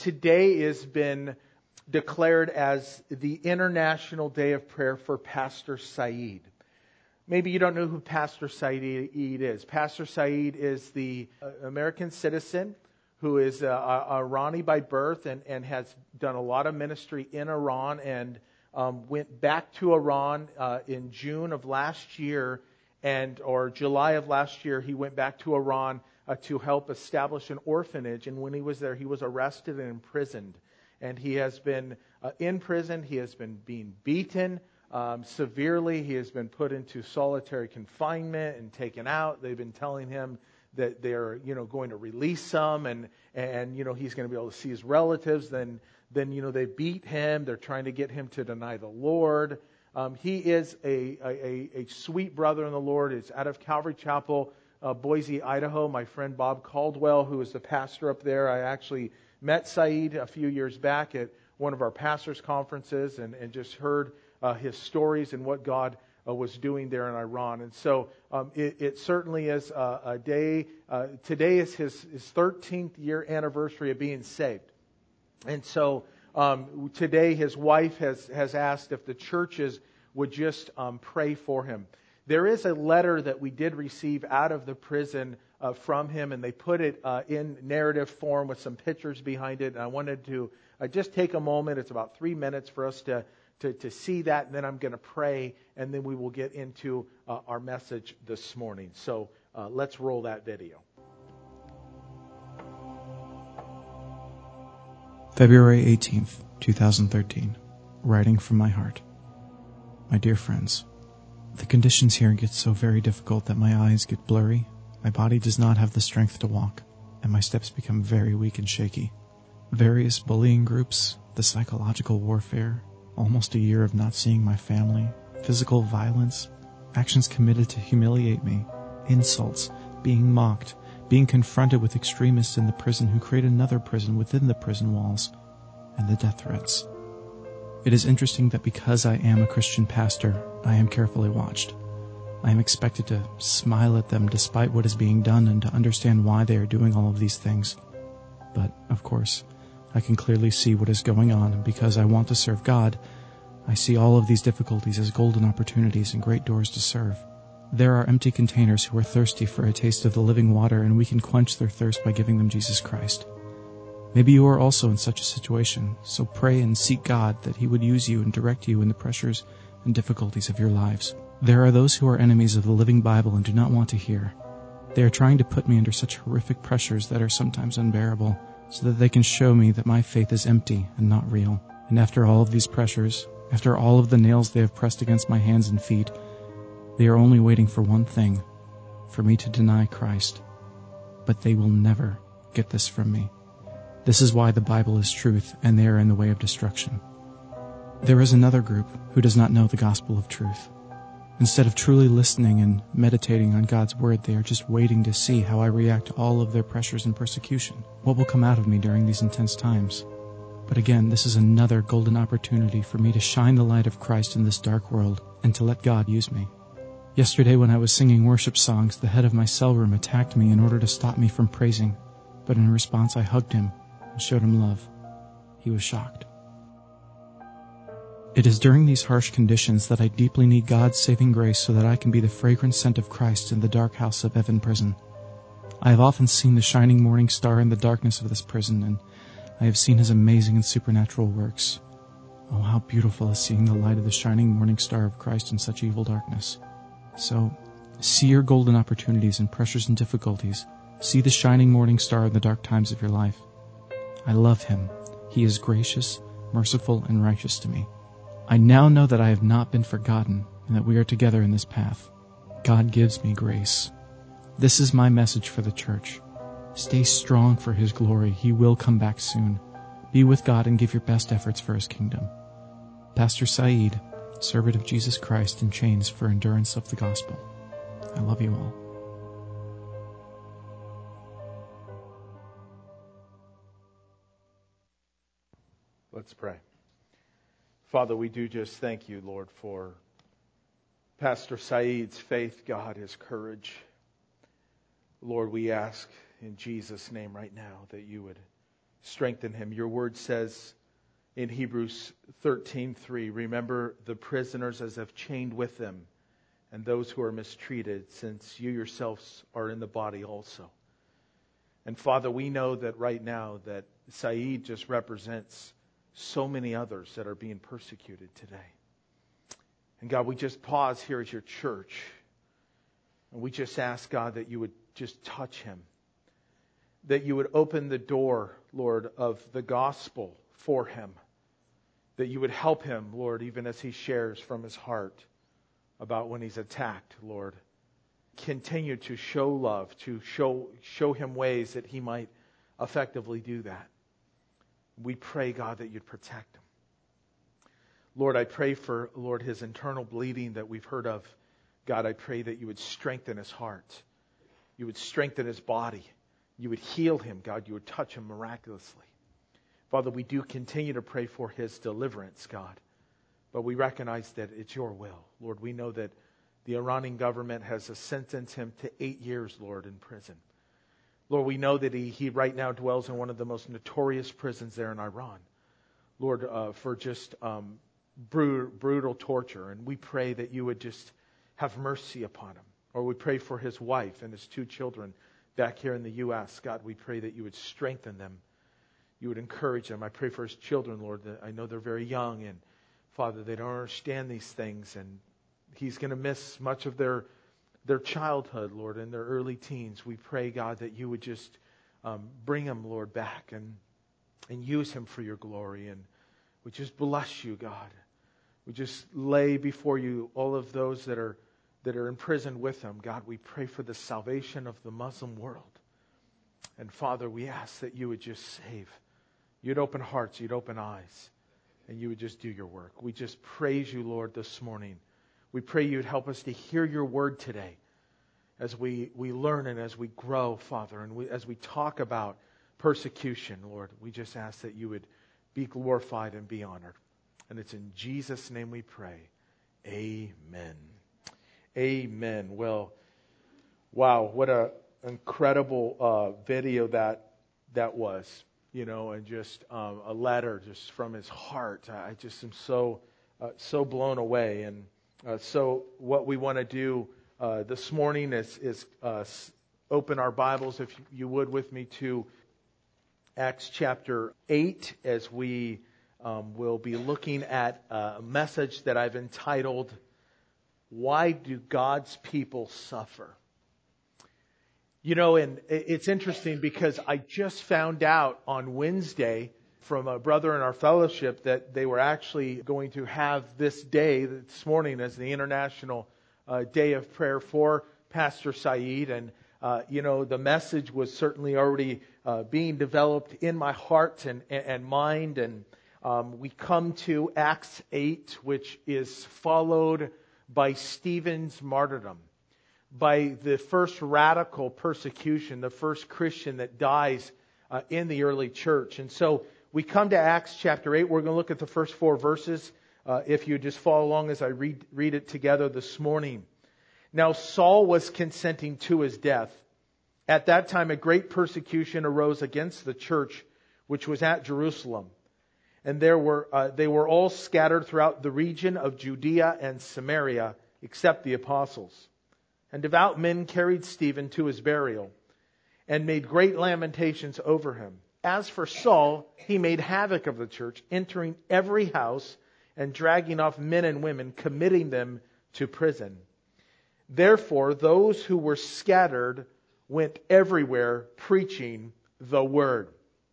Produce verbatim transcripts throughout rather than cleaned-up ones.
today has been declared as the International Day of Prayer for Pastor Saeed. Maybe you don't know who Pastor Saeed is. Pastor Saeed is the American citizen who is a, a Irani by birth and, and has done a lot of ministry in Iran and um, went back to Iran uh, in June of last year and or July of last year. He went back to Iran uh, to help establish an orphanage. And when he was there, he was arrested and imprisoned. And he has been uh, in prison. He has been being beaten um, severely. He has been put into solitary confinement and taken out. They've been telling him that they're, you know, going to release him and, and, you know, he's going to be able to see his relatives. Then, then, you know, they beat him. They're trying to get him to deny the Lord. Um, he is a, a, a sweet brother in the Lord. It's out of Calvary Chapel, uh, Boise, Idaho. My friend Bob Caldwell, who is the pastor up there, I actually met Saeed a few years back at one of our pastors' conferences and, and just heard uh, his stories and what God uh, was doing there in Iran. And so um, it, it certainly is a, a day. Uh, today is his, his thirteenth year anniversary of being saved. And so um, today his wife has, has asked if the churches would just um, pray for him. There is a letter that we did receive out of the prison uh, from him, and they put it uh, in narrative form with some pictures behind it. And I wanted to uh, just take a moment. It's about three minutes for us to, to, to see that, and then I'm going to pray, and then we will get into uh, our message this morning. So uh, let's roll that video. February eighteenth, twenty thirteen. Writing from my heart. My dear friends, the conditions here get so very difficult that my eyes get blurry, my body does not have the strength to walk, and my steps become very weak and shaky. Various bullying groups, the psychological warfare, almost a year of not seeing my family, physical violence, actions committed to humiliate me, insults, being mocked, being confronted with extremists in the prison who create another prison within the prison walls, and the death threats. It is interesting that because I am a Christian pastor, I am carefully watched. I am expected to smile at them despite what is being done and to understand why they are doing all of these things. But, of course, I can clearly see what is going on, and because I want to serve God, I see all of these difficulties as golden opportunities and great doors to serve. There are empty containers who are thirsty for a taste of the living water, and we can quench their thirst by giving them Jesus Christ. Maybe you are also in such a situation, so pray and seek God that He would use you and direct you in the pressures and difficulties of your lives. There are those who are enemies of the living Bible and do not want to hear. They are trying to put me under such horrific pressures that are sometimes unbearable, so that they can show me that my faith is empty and not real. And after all of these pressures, after all of the nails they have pressed against my hands and feet, they are only waiting for one thing, for me to deny Christ. But they will never get this from me. This is why the Bible is truth, and they are in the way of destruction. There is another group who does not know the gospel of truth. Instead of truly listening and meditating on God's word, they are just waiting to see how I react to all of their pressures and persecution. What will come out of me during these intense times? But again, this is another golden opportunity for me to shine the light of Christ in this dark world and to let God use me. Yesterday when I was singing worship songs, the head of my cell room attacked me in order to stop me from praising, but in response I hugged him and showed him love. He was shocked. It is during these harsh conditions that I deeply need God's saving grace so that I can be the fragrant scent of Christ in the dark house of Evan Prison. I have often seen the shining morning star in the darkness of this prison, and I have seen His amazing and supernatural works. Oh, how beautiful is seeing the light of the shining morning star of Christ in such evil darkness. So, see your golden opportunities in pressures and difficulties. See the shining morning star in the dark times of your life. I love Him. He is gracious, merciful, and righteous to me. I now know that I have not been forgotten and that we are together in this path. God gives me grace. This is my message for the church. Stay strong for His glory. He will come back soon. Be with God and give your best efforts for His kingdom. Pastor Saeed, servant of Jesus Christ in chains for endurance of the gospel. I love you all. Let's pray. Father, we do just thank you, Lord, for Pastor Saeed's faith, God, his courage. Lord, we ask in Jesus' name right now that you would Strengthen him. Your word says in Hebrews thirteen three, remember the prisoners as if chained with them, and those who are mistreated, since you yourselves are in the body also. And Father, we know that right now that Saeed just represents so many others that are being persecuted today. And God, we just pause here as your church. And we just ask, God, that you would just touch him. That you would open the door, Lord, of the gospel for him. That you would help him, Lord, even as he shares from his heart about when he's attacked, Lord. Continue to show love, to show show him ways that he might effectively do that. We pray, God, that you'd protect him. Lord, I pray for, Lord, his internal bleeding that we've heard of. God, I pray that you would strengthen his heart. You would strengthen his body. You would heal him, God. You would touch him miraculously. Father, we do continue to pray for his deliverance, God. But we recognize that it's your will. Lord, we know that the Iranian government has sentenced him to eight years, Lord, in prison. Lord, we know that he, he right now dwells in one of the most notorious prisons there in Iran. Lord, uh, for just um, brutal, brutal torture. And we pray that you would just have mercy upon him. Or we pray for his wife and his two children back here in the U S God, we pray that you would strengthen them. You would encourage them. I pray for his children, Lord. That I know they're very young, and Father, they don't understand these things, and he's going to miss much of their their childhood, Lord, and their early teens. We pray, God, that you would just um, bring him, Lord, back and and use him for your glory. And we just bless you, God. We just lay before you all of those that are that are imprisoned with him. God, we pray for the salvation of the Muslim world. And Father, we ask that you would just save. You'd open hearts, you'd open eyes, and you would just do your work. We just praise you, Lord, this morning. We pray you'd help us to hear your word today as we, we learn and as we grow, Father, and we, as we talk about persecution, Lord. We just ask that you would be glorified and be honored. And it's in Jesus' name we pray. Amen. Amen. Well, wow, what a incredible uh, video that that was, you know, and just um, a letter just from his heart. I just am so uh, so blown away. And uh, so, what we want to do uh, this morning is is uh, open our Bibles, if you would, with me to Acts chapter eight, as we um, will be looking at a message that I've entitled, "Why Do God's People Suffer?" You know, and it's interesting because I just found out on Wednesday from a brother in our fellowship that they were actually going to have this day, this morning, as the International uh, Day of Prayer for Pastor Saeed. And, uh, you know, the message was certainly already uh, being developed in my heart and, and mind. And um, we come to Acts eight, which is followed by Stephen's martyrdom, by the first radical persecution, the first Christian that dies uh, in the early church. And so we come to Acts chapter eight. We're going to look at the first four verses, uh, if you just follow along as I read, read it together this morning. Now Saul was consenting to his death. At that time a great persecution arose against the church which was at Jerusalem. And there were uh, they were all scattered throughout the region of Judea and Samaria, except the apostles. And devout men carried Stephen to his burial and made great lamentations over him. As for Saul, he made havoc of the church, entering every house and dragging off men and women, committing them to prison. Therefore, those who were scattered went everywhere preaching the word.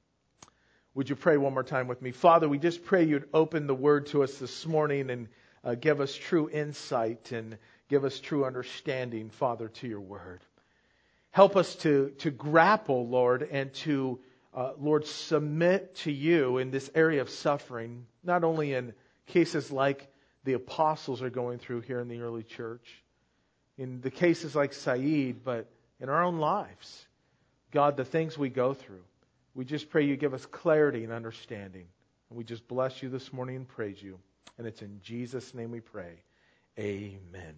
Would you pray one more time with me? Father, we just pray you'd open the word to us this morning and uh, give us true insight and give us true understanding, Father, to your word. Help us to, to grapple, Lord, and to, uh, Lord, submit to you in this area of suffering, not only in cases like the apostles are going through here in the early church, in the cases like Saeed, but in our own lives. God, the things we go through, we just pray you give us clarity and understanding. And we just bless you this morning and praise you. And it's in Jesus' name we pray. Amen.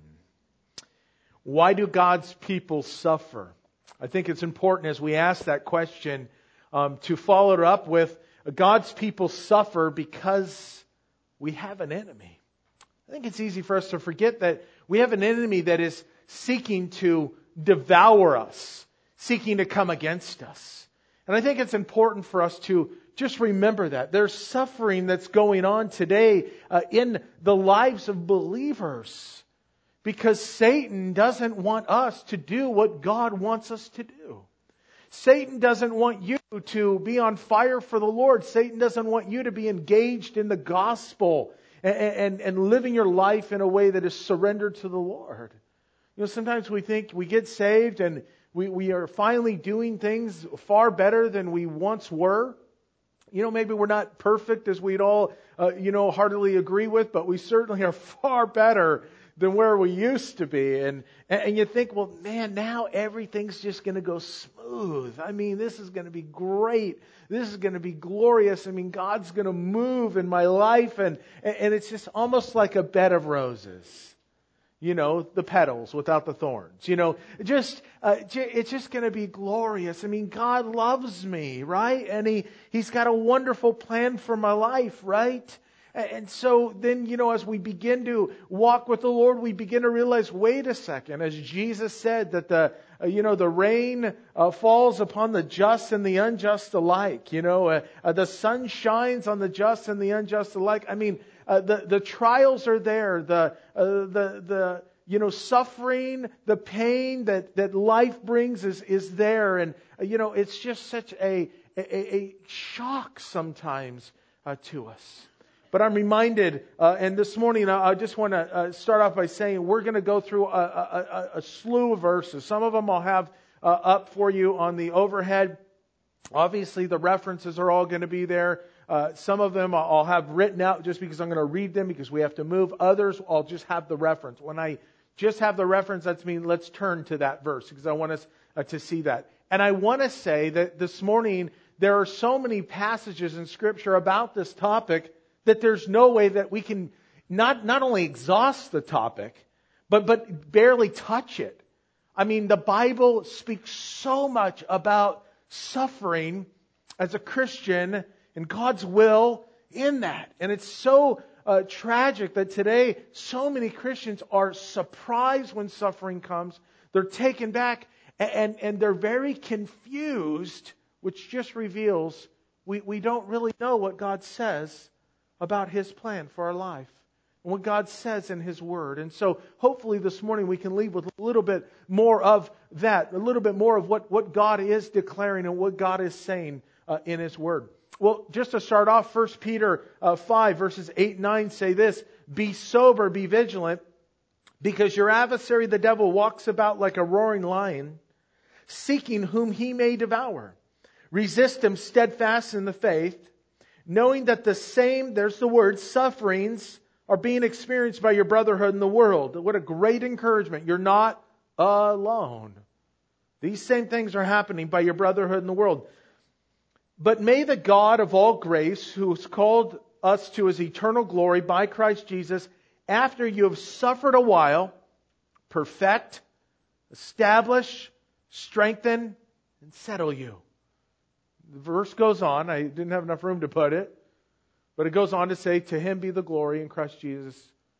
Why do God's people suffer? I think it's important as we ask that question um, to follow it up with God's people suffer because we have an enemy. I think it's easy for us to forget that we have an enemy that is seeking to devour us, seeking to come against us. And I think it's important for us to just remember that. There's suffering that's going on today uh, in the lives of believers because Satan doesn't want us to do what God wants us to do. Satan doesn't want you to be on fire for the Lord. Satan doesn't want you to be engaged in the gospel and, and, and living your life in a way that is surrendered to the Lord. You know, sometimes we think we get saved and we, we are finally doing things far better than we once were. You know, maybe we're not perfect as we'd all, uh, you know, heartily agree with, but we certainly are far better than where we used to be. And, and you think, well, man, now everything's just going to go smooth. I mean, this is going to be great. This is going to be glorious. I mean, God's going to move in my life. And, and it's just almost like a bed of roses. You know, the petals without the thorns. You know, just uh, it's just going to be glorious. I mean, God loves me, right? And He He's got a wonderful plan for my life, right? And so then, you know, as we begin to walk with the Lord, we begin to realize, wait a second, as Jesus said, that the, uh, you know, the rain uh, falls upon the just and the unjust alike. You know, uh, uh, the sun shines on the just and the unjust alike. I mean, uh, the, the trials are there, the, uh, the, the, you know, suffering, the pain that, that life brings is, is there. And, uh, you know, it's just such a, a, a shock sometimes uh, to us. But I'm reminded, uh, and this morning I, I just want to uh, start off by saying we're going to go through a, a, a, a slew of verses. Some of them I'll have uh, up for you on the overhead. Obviously, the references are all going to be there. Uh, some of them I'll have written out just because I'm going to read them because we have to move. Others, I'll just have the reference. When I just have the reference, that's mean let's turn to that verse because I want us uh, to see that. And I want to say that this morning there are so many passages in Scripture about this topic that there's no way that we can not, not only exhaust the topic, but, but barely touch it. I mean, the Bible speaks so much about suffering as a Christian and God's will in that. And it's so uh, tragic that today so many Christians are surprised when suffering comes. They're taken back and, and they're very confused, which just reveals we, we don't really know what God says about His plan for our life and what God says in His Word. And so hopefully this morning we can leave with a little bit more of that, a little bit more of what, what God is declaring and what God is saying uh, in His Word. Well, just to start off, First Peter uh, five verses eight and nine say this, "Be sober, be vigilant, because your adversary the devil walks about like a roaring lion, seeking whom he may devour. Resist him steadfast in the faith, knowing that the same," there's the word, "sufferings are being experienced by your brotherhood in the world." What a great encouragement. You're not alone. These same things are happening by your brotherhood in the world. "But may the God of all grace, who has called us to His eternal glory by Christ Jesus, after you have suffered a while, perfect, establish, strengthen, and settle you." The verse goes on. I didn't have enough room to put it. But it goes on to say, "To Him be the glory in Christ Jesus."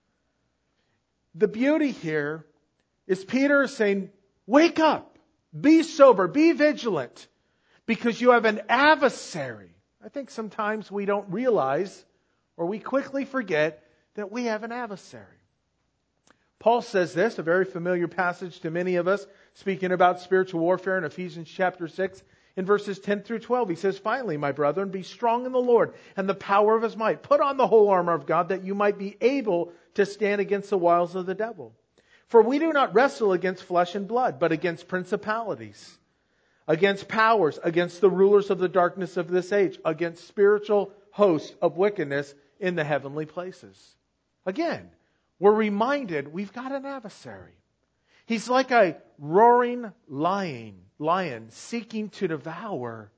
The beauty here is Peter is saying, wake up, be sober, be vigilant, because you have an adversary. I think sometimes we don't realize or we quickly forget that we have an adversary. Paul says this, a very familiar passage to many of us, speaking about spiritual warfare in Ephesians chapter six. In verses ten through twelve, he says, "Finally, my brethren, be strong in the Lord and the power of His might. Put on the whole armor of God that you might be able to stand against the wiles of the devil. For we do not wrestle against flesh and blood, but against principalities, against powers, against the rulers of the darkness of this age, against spiritual hosts of wickedness in the heavenly places." Again, we're reminded we've got an adversary. He's like a roaring lion, lion seeking to devour.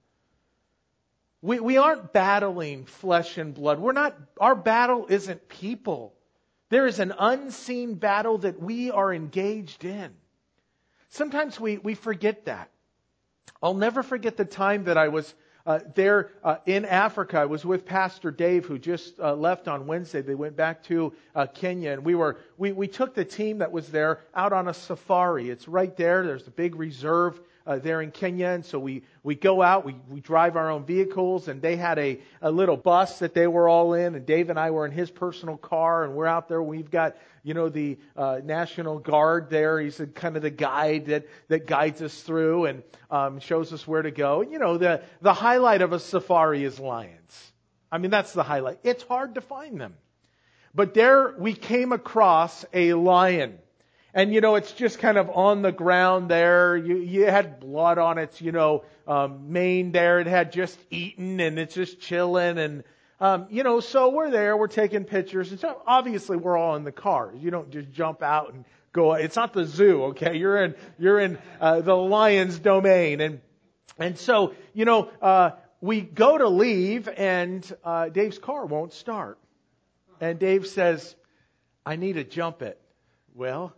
We, we aren't battling flesh and blood. We're not, our battle isn't people. There is an unseen battle that we are engaged in. Sometimes we, we forget that. I'll never forget the time that I was uh, there uh, in Africa. I was with Pastor Dave, who just uh, left on Wednesday. They went back to uh, Kenya, and we were we, we took the team that was there out on a safari. It's right there. There's a big reserve Uh, there in Kenya, and so we, we go out, we, we drive our own vehicles, and they had a, a little bus that they were all in, and Dave and I were in his personal car, and we're out there. We've got, you know, the uh, National Guard there. He's a, kind of the guide that, that guides us through and um, shows us where to go. And, you know, the, the highlight of a safari is lions. I mean, that's the highlight. It's hard to find them. But there we came across a lion. And, you know, it's just kind of on the ground there. You, you had blood on its, you know, um, mane there. It had just eaten, and it's just chilling. And, um, you know, so we're there. We're taking pictures. And so obviously we're all in the cars. You don't just jump out and go. It's not the zoo, okay? You're in you're in uh, the lion's domain. And and so, you know, uh, we go to leave, and uh, Dave's car won't start. And Dave says, I need to jump it. Well,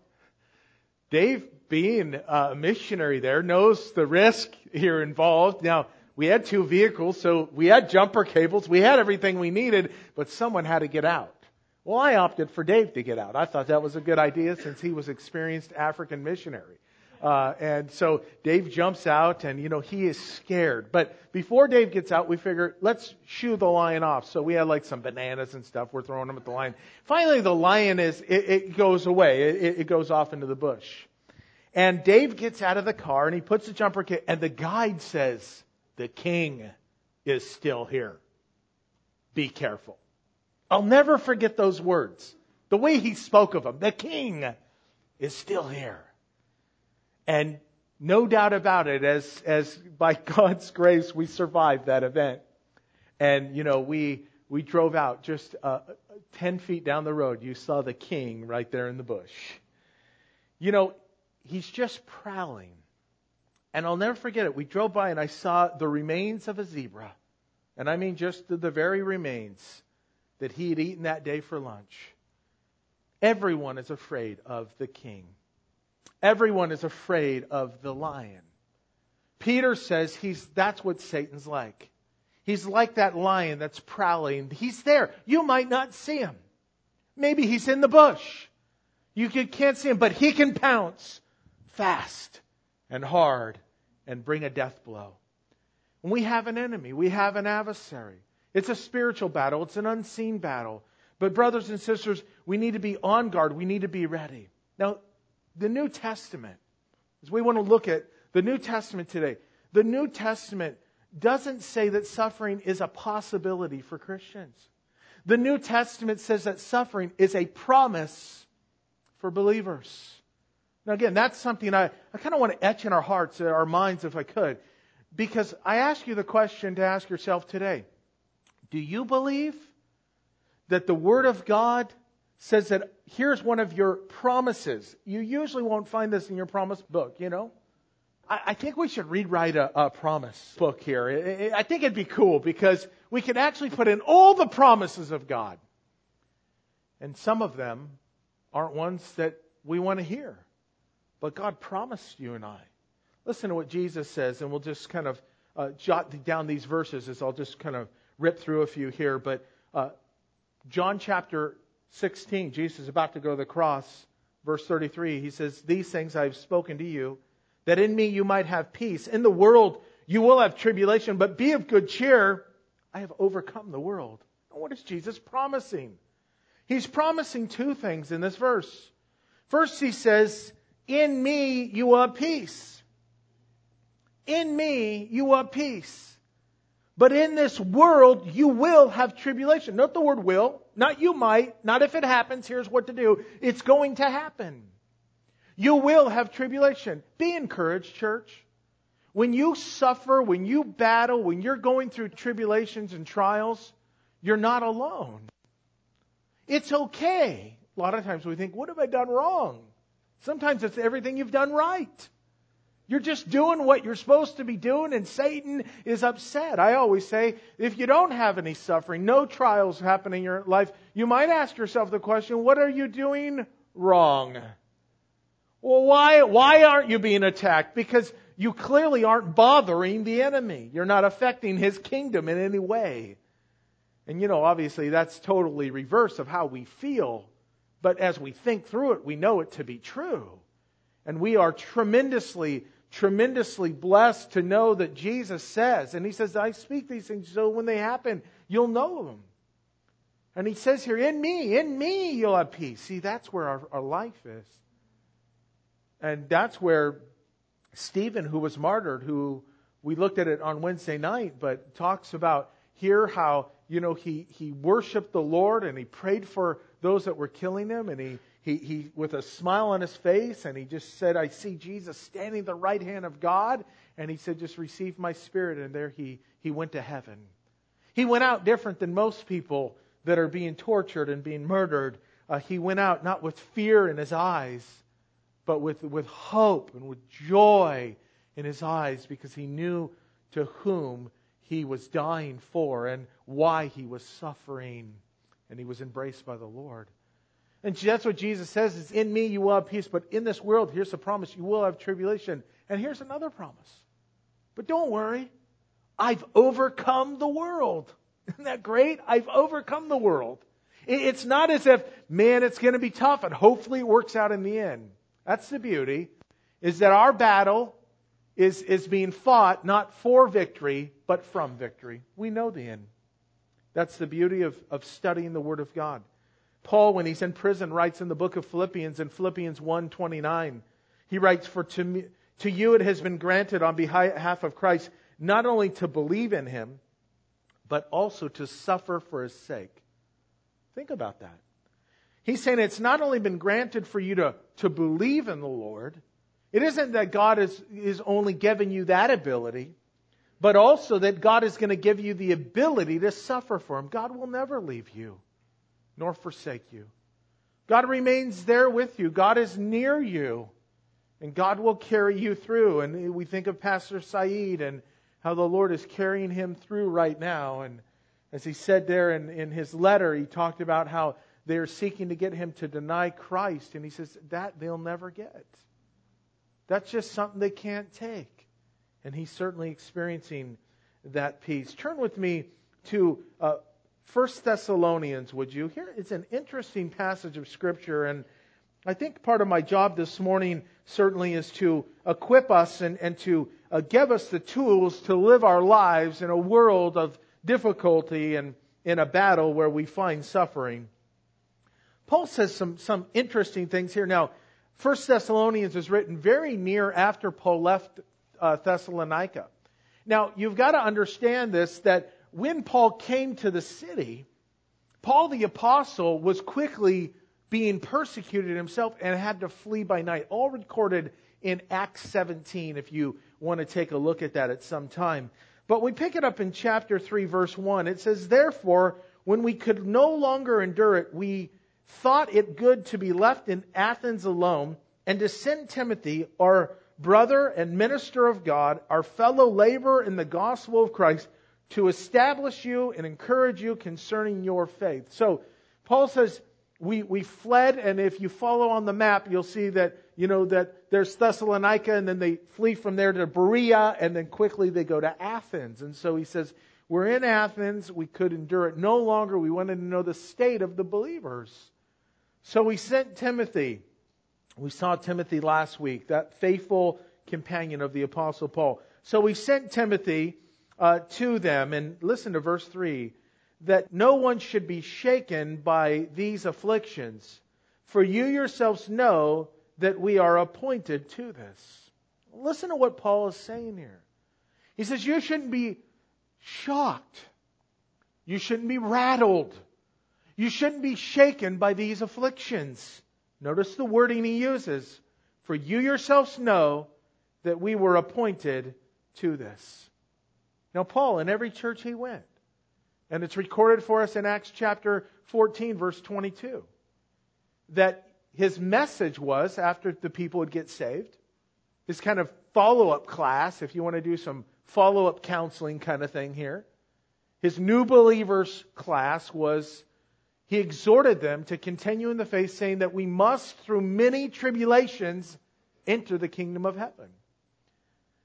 Dave, being a missionary there, knows the risk here involved. Now, we had two vehicles, so we had jumper cables. We had everything we needed, but someone had to get out. Well, I opted for Dave to get out. I thought that was a good idea since he was experienced African missionary. Uh, and so Dave jumps out, and, you know, he is scared. But before Dave gets out, we figure, let's shoo the lion off. So we had like some bananas and stuff. We're throwing them at the lion. Finally, the lion is, it, it goes away. It, it goes off into the bush. And Dave gets out of the car, and he puts the jumper kit, and the guide says, the king is still here. Be careful. I'll never forget those words. The way he spoke of him. The king is still here. And no doubt about it, as as by God's grace, we survived that event. And, you know, we we drove out just uh, ten feet down the road. You saw the king right there in the bush. You know, he's just prowling. And I'll never forget it. We drove by, and I saw the remains of a zebra. And I mean just the, the very remains that he had eaten that day for lunch. Everyone is afraid of the king. Everyone is afraid of the lion. Peter says he's that's what Satan's like. He's like that lion that's prowling. He's there. You might not see him. Maybe he's in the bush. You can't see him, but he can pounce fast and hard and bring a death blow. And we have an enemy. We have an adversary. It's a spiritual battle. It's an unseen battle. But brothers and sisters, we need to be on guard. We need to be ready. Now, the New Testament, as we want to look at the New Testament today, the New Testament doesn't say that suffering is a possibility for Christians. The New Testament says that suffering is a promise for believers. Now again, that's something I, I kind of want to etch in our hearts, our minds if I could. Because I ask you the question to ask yourself today. Do you believe that the Word of God says that here's one of your promises? You usually won't find this in your promise book, you know. I, I think we should rewrite a, a promise book here. It, it, I think it'd be cool because we could actually put in all the promises of God. And some of them aren't ones that we want to hear. But God promised you and I. Listen to what Jesus says, and we'll just kind of uh, jot down these verses as I'll just kind of rip through a few here. But uh, John chapter sixteen, Jesus is about to go to the cross. Verse thirty-three, he says, "These things I have spoken to you, that in me you might have peace. In the world you will have tribulation, but be of good cheer. I have overcome the world." And what is Jesus promising? He's promising two things in this verse. First, he says, in me you will have peace. In me you will have peace. But in this world you will have tribulation. Note the word will. Not you might. Not if it happens. Here's what to do. It's going to happen. You will have tribulation. Be encouraged, church. When you suffer, when you battle, when you're going through tribulations and trials, you're not alone. It's okay. A lot of times we think, what have I done wrong? Sometimes it's everything you've done right. You're just doing what you're supposed to be doing, and Satan is upset. I always say, if you don't have any suffering, no trials happen in your life, you might ask yourself the question, what are you doing wrong? Well, why, why aren't you being attacked? Because You clearly aren't bothering the enemy. You're not affecting his kingdom in any way. And you know, obviously that's totally reverse of how we feel. But as we think through it, we know it to be true. And we are tremendously, tremendously blessed to know that Jesus says, and He says, I speak these things so when they happen, you'll know them. And He says here, in me, in me you'll have peace. See, that's where our, our life is. And that's where Stephen, who was martyred, who we looked at it on Wednesday night, but talks about here how, you know, he, he worshiped the Lord and he prayed for those that were killing him, and he, he, he, with a smile on his face, and he just said, I see Jesus standing at the right hand of God, and he said, just receive my spirit, and there he, he went to heaven. He went out different than most people that are being tortured and being murdered. Uh, he went out not with fear in his eyes, but with, with hope and with joy in his eyes, because he knew to whom he was dying for and why he was suffering. And he was embraced by the Lord. And that's what Jesus says is, in me you will have peace, but in this world, here's the promise, you will have tribulation. And here's another promise. But don't worry, I've overcome the world. Isn't that great? I've overcome the world. It's not as if, man, it's going to be tough and hopefully it works out in the end. That's the beauty, is that our battle is, is being fought not for victory, but from victory. We know the end. That's the beauty of, of studying the Word of God. Paul, when he's in prison, writes in the book of Philippians, in Philippians one twenty-nine, he writes, For to, me, to you it has been granted on behalf of Christ, not only to believe in Him, but also to suffer for His sake. Think about that. He's saying it's not only been granted for you to, to believe in the Lord. It isn't that God is, is only giving you that ability, but also that God is going to give you the ability to suffer for Him. God will never leave you, nor forsake you. God remains there with you. God is near you. And God will carry you through. And we think of Pastor Saeed and how the Lord is carrying him through right now. And as he said there in, in his letter, he talked about how they're seeking to get him to deny Christ. And he says, that they'll never get. That's just something they can't take. And he's certainly experiencing that peace. Turn with me to uh, First Thessalonians, would you? Here is an interesting passage of Scripture. And I think part of my job this morning certainly is to equip us and, and to uh, give us the tools to live our lives in a world of difficulty and in a battle where we find suffering. Paul says some, some interesting things here. Now, First Thessalonians is written very near after Paul left uh, Thessalonica. Now, you've got to understand this, that when Paul came to the city, Paul the Apostle was quickly being persecuted himself and had to flee by night. All recorded in Acts seventeen, if you want to take a look at that at some time. But we pick it up in chapter three, verse one. It says, Therefore, when we could no longer endure it, we thought it good to be left in Athens alone and to send Timothy, our brother and minister of God, our fellow laborer in the gospel of Christ, to establish you and encourage you concerning your faith. So Paul says, we, we fled, and if you follow on the map, you'll see that, you know, that there's Thessalonica, and then they flee from there to Berea, and then quickly they go to Athens. And so he says, we're in Athens, we could endure it no longer, we wanted to know the state of the believers. So we sent Timothy. We saw Timothy last week, that faithful companion of the Apostle Paul. So we sent Timothy uh, to them, and listen to verse three, that no one should be shaken by these afflictions, for you yourselves know that we are appointed to this. Listen to what Paul is saying here. He says you shouldn't be shocked. You shouldn't be rattled. You shouldn't be shaken by these afflictions. Notice the wording he uses. For you yourselves know that we were appointed to this. Now Paul, in every church he went, and it's recorded for us in Acts chapter fourteen, verse twenty-two, that his message was, after the people would get saved, his kind of follow-up class, if you want to do some follow-up counseling kind of thing here, his new believers class was, he exhorted them to continue in the faith, saying that we must, through many tribulations, enter the kingdom of heaven.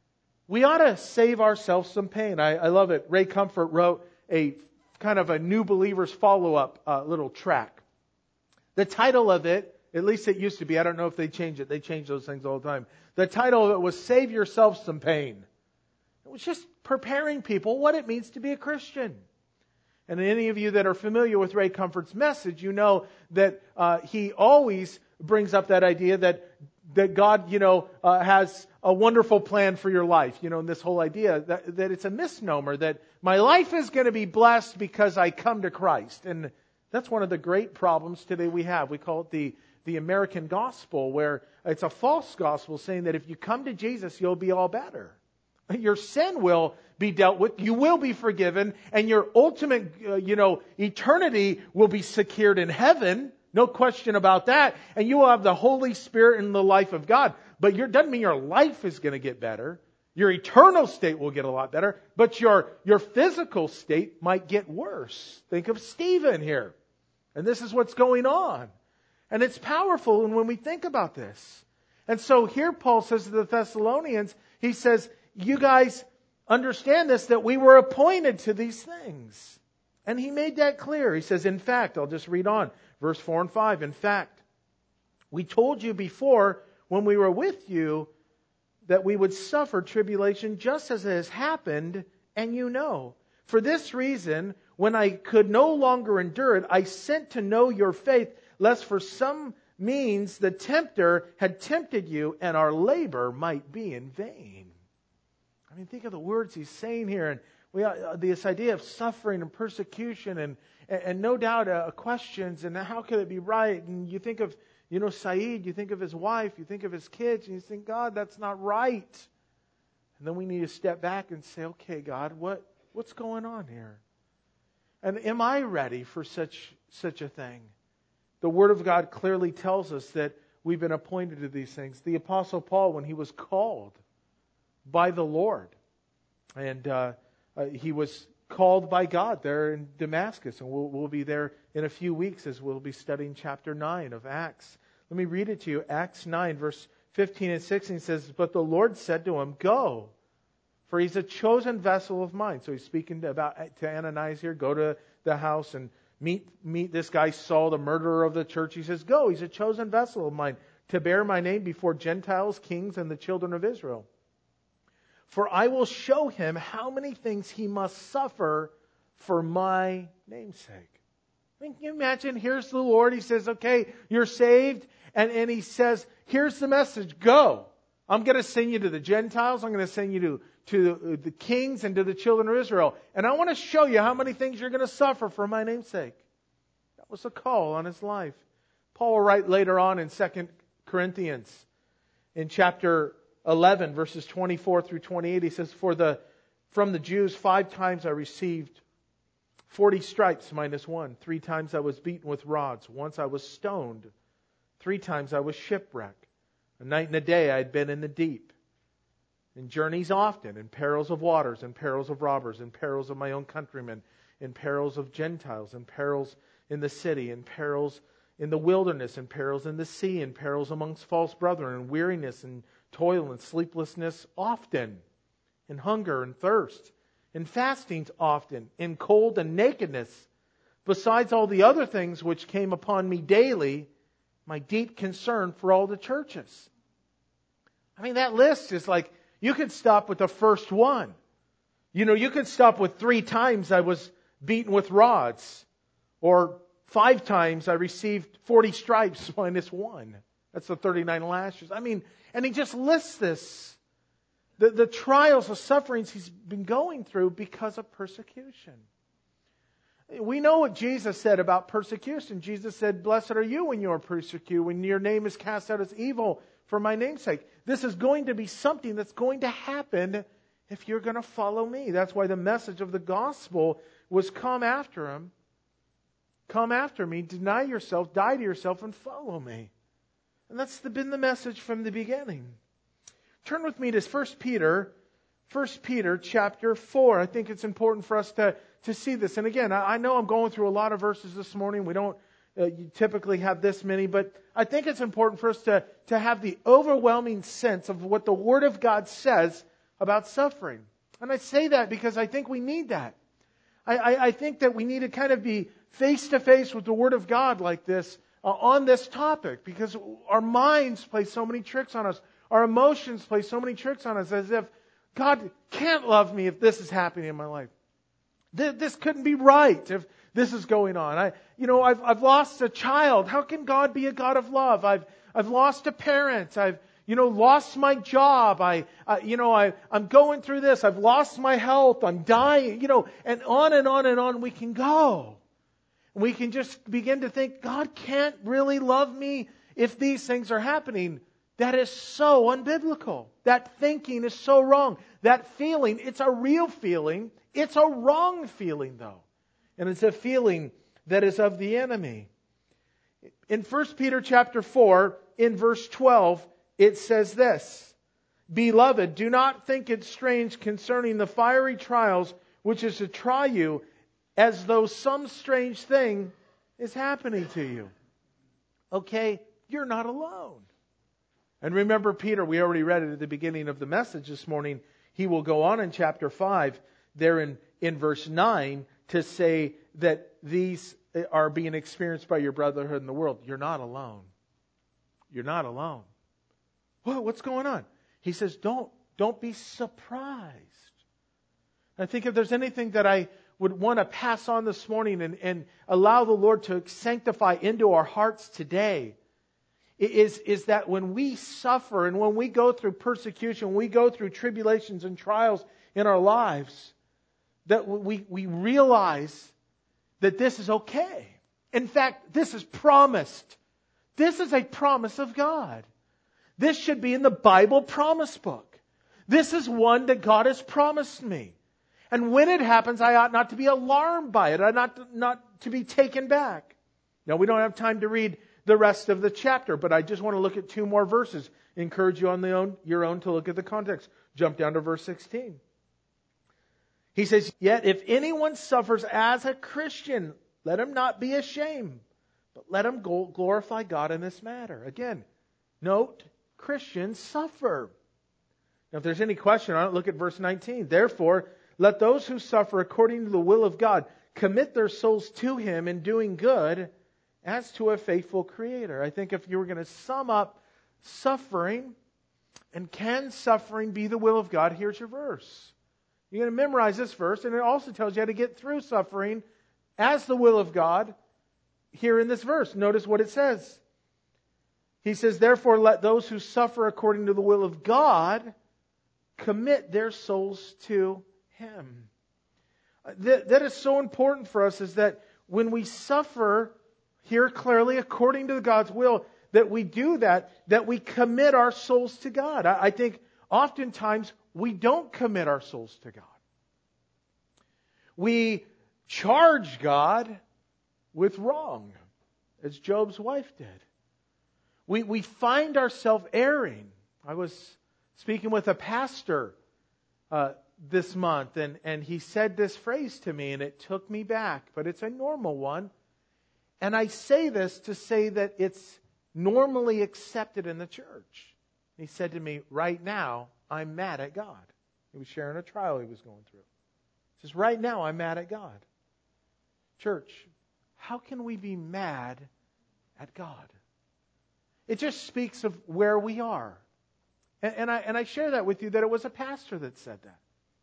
we ought to save ourselves some pain. I, I love it. Ray Comfort wrote a kind of a New Believers follow-up uh, little track. The title of it, at least it used to be, I don't know if they change it. They change those things all the time. The title of it was Save Yourself Some Pain. It was just preparing people what it means to be a Christian. And any of you that are familiar with Ray Comfort's message, you know that uh, he always brings up that idea that that God, you know, uh, has a wonderful plan for your life. You know, and this whole idea that, that it's a misnomer, that my life is going to be blessed because I come to Christ. And that's one of the great problems today we have. We call it the, the American gospel, where it's a false gospel saying that if you come to Jesus, you'll be all better. Your sin will be dealt with, you will be forgiven, and your ultimate, uh, you know, eternity will be secured in heaven. No question about that. And you will have the Holy Spirit in the life of God. But it doesn't mean your life is going to get better. Your eternal state will get a lot better. But your, your physical state might get worse. Think of Stephen here. And this is what's going on. And it's powerful when we think about this. And so here Paul says to the Thessalonians, he says, you guys understand this, that we were appointed to these things. And he made that clear. He says, in fact, I'll just read on. Verse four and five, in fact, we told you before when we were with you that we would suffer tribulation just as it has happened, and you know. For this reason, when I could no longer endure it, I sent to know your faith, lest for some means the tempter had tempted you and our labor might be in vain. I mean, think of the words he's saying here, and we uh, this idea of suffering and persecution, and and, and no doubt uh, questions, and how could it be right? And you think of, you know, Saeed, you think of his wife, you think of his kids, and you think, God, that's not right. And then we need to step back and say, okay, God, what what's going on here? And am I ready for such such a thing? The Word of God clearly tells us that we've been appointed to these things. The Apostle Paul, when he was called by the Lord, and uh, uh, he was called by God there in Damascus, and we'll, we'll be there in a few weeks as we'll be studying chapter nine of Acts. Let me read it to you. Acts nine, verse fifteen and sixteen says, but the Lord said to him, go, for he's a chosen vessel of mine. So he's speaking to, about to Ananias here. Go to the house and meet meet this guy Saul, the murderer of the church. He says, go, he's a chosen vessel of mine to bear my name before Gentiles, kings, and the children of Israel. For I will show him how many things he must suffer for my name's sake. I mean, can you imagine? Here's the Lord. He says, okay, you're saved. And, and he says, here's the message. Go. I'm going to send you to the Gentiles. I'm going to send you to, to the kings and to the children of Israel. And I want to show you how many things you're going to suffer for my name's sake. That was a call on his life. Paul will write later on in Second Corinthians in chapter eleven, verses twenty-four through twenty-eight, he says, For the from the Jews five times I received forty stripes minus one. Three times I was beaten with rods. Once I was stoned. Three times I was shipwrecked. A night and a day I had been in the deep. In journeys often, in perils of waters, in perils of robbers, in perils of my own countrymen, in perils of Gentiles, in perils in the city, in perils in the wilderness, in perils in the sea, in perils amongst false brethren, in weariness and toil and sleeplessness often, in hunger and thirst, in fastings often, in cold and nakedness, besides all the other things which came upon me daily, my deep concern for all the churches. I mean, that list is like, you could stop with the first one. You know, you could stop with three times I was beaten with rods, or five times I received forty stripes minus one. That's the thirty-nine lashes. I mean, and he just lists this. The, the trials, the sufferings he's been going through because of persecution. We know what Jesus said about persecution. Jesus said, blessed are you when you are persecuted, when your name is cast out as evil for my name's sake. This is going to be something that's going to happen if you're going to follow me. That's why the message of the gospel was come after him. Come after me, deny yourself, die to yourself, and follow me. And that's been the message from the beginning. Turn with me to First Peter, First Peter chapter four. I think it's important for us to, to see this. And again, I, I know I'm going through a lot of verses this morning. We don't uh, you typically have this many, but I think it's important for us to, to have the overwhelming sense of what the Word of God says about suffering. And I say that because I think we need that. I, I, I think that we need to kind of be face to face with the Word of God like this uh, on this topic, because our minds play so many tricks on us. Our emotions play so many tricks on us, as if God can't love me if this is happening in my life. Th- this couldn't be right if this is going on. I, you know, I've, I've lost a child. How can God be a God of love? I've, I've lost a parent. I've, you know, lost my job. I, uh, you know, I, I'm going through this. I've lost my health. I'm dying, you know, and on and on and on we can go. We can just begin to think, God can't really love me if these things are happening. That is so unbiblical. That thinking is so wrong. That feeling, it's a real feeling. It's a wrong feeling, though. And it's a feeling that is of the enemy. In First Peter chapter four, in verse twelve, it says this: Beloved, do not think it strange concerning the fiery trials which is to try you, as though some strange thing is happening to you. Okay, you're not alone. And remember Peter, we already read it at the beginning of the message this morning. He will go on in chapter five, there in, in verse nine, to say that these are being experienced by your brotherhood in the world. You're not alone. You're not alone. What, what's going on? He says, don't, don't be surprised. I think if there's anything that I would want to pass on this morning and, and allow the Lord to sanctify into our hearts today, is, is that when we suffer and when we go through persecution, when we go through tribulations and trials in our lives, that we, we realize that this is okay. In fact, this is promised. This is a promise of God. This should be in the Bible promise book. This is one that God has promised me. And when it happens, I ought not to be alarmed by it. I ought not to, not to be taken back. Now, we don't have time to read the rest of the chapter, but I just want to look at two more verses. Encourage you on the own, your own to look at the context. Jump down to verse sixteen. He says, Yet if anyone suffers as a Christian, let him not be ashamed, but let him glorify God in this matter. Again, note, Christians suffer. Now, if there's any question on it, look at verse nineteen. Therefore, let those who suffer according to the will of God commit their souls to Him in doing good as to a faithful Creator. I think if you were going to sum up suffering, and can suffering be the will of God, here's your verse. You're going to memorize this verse, and it also tells you how to get through suffering as the will of God here in this verse. Notice what it says. He says, Therefore, let those who suffer according to the will of God commit their souls to Him. That, that is so important for us, is that when we suffer here clearly according to God's will, that we do that, that we commit our souls to God. I, I think oftentimes we don't commit our souls to God. We charge God with wrong, as Job's wife did. We, we find ourselves erring. I was speaking with a pastor uh, this month, and, and he said this phrase to me, and it took me back, but it's a normal one. And I say this to say that it's normally accepted in the church. He said to me, right now, I'm mad at God. He was sharing a trial he was going through. He says, right now, I'm mad at God. Church, how can we be mad at God? It just speaks of where we are. And, and, I, and I share that with you, that it was a pastor that said that.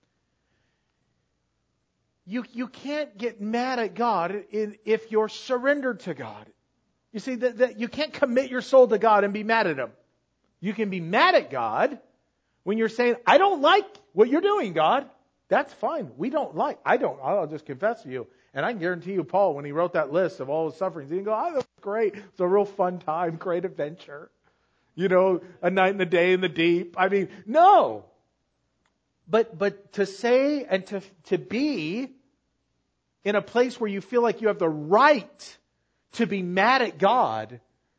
You, you can't get mad at God in, if you're surrendered to God. You see, that, that you can't commit your soul to God and be mad at Him. You can be mad at God when you're saying, I don't like what you're doing, God. That's fine. We don't like. I don't. I'll just confess to you. And I can guarantee you, Paul, when he wrote that list of all his sufferings, he didn't go, oh, that was great. It's a real fun time, great adventure. You know, a night and a day in the deep. I mean, no. But but to say and to to be in a place where you feel like you have the right to be mad at God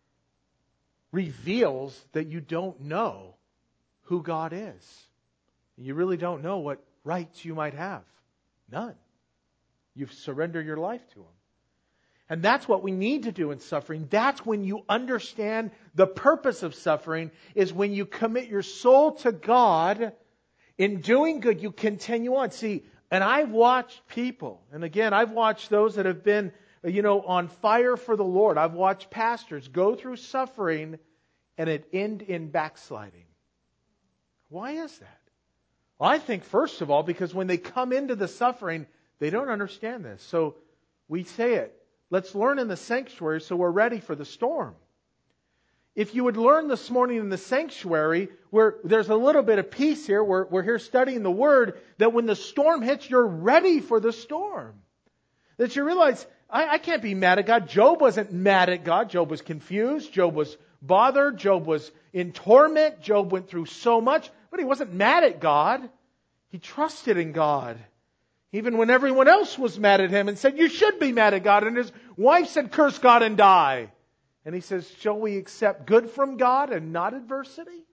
reveals that you don't know who God is. You really don't know what rights you might have. None. You've surrendered your life to Him. And that's what we need to do in suffering. That's when you understand the purpose of suffering, is when you commit your soul to God In doing good, you continue on. See, and I've watched people, and again, I've watched those that have been, you know, on fire for the Lord. I've watched pastors go through suffering and it end in backsliding. Why is that? Well, I think, first of all, because when they come into the suffering, they don't understand this. So we say it. Let's learn in the sanctuary so we're ready for the storm. If you would learn this morning in the sanctuary, where there's a little bit of peace here, we're, we're here studying the Word, that when the storm hits, you're ready for the storm. That you realize, I, I can't be mad at God. Job wasn't mad at God. Job was confused. Job was bothered. Job was in torment. Job went through so much, but he wasn't mad at God. He trusted in God. Even when everyone else was mad at him and said, you should be mad at God. And his wife said, curse God and die. And he says, shall we accept good from God and not adversity?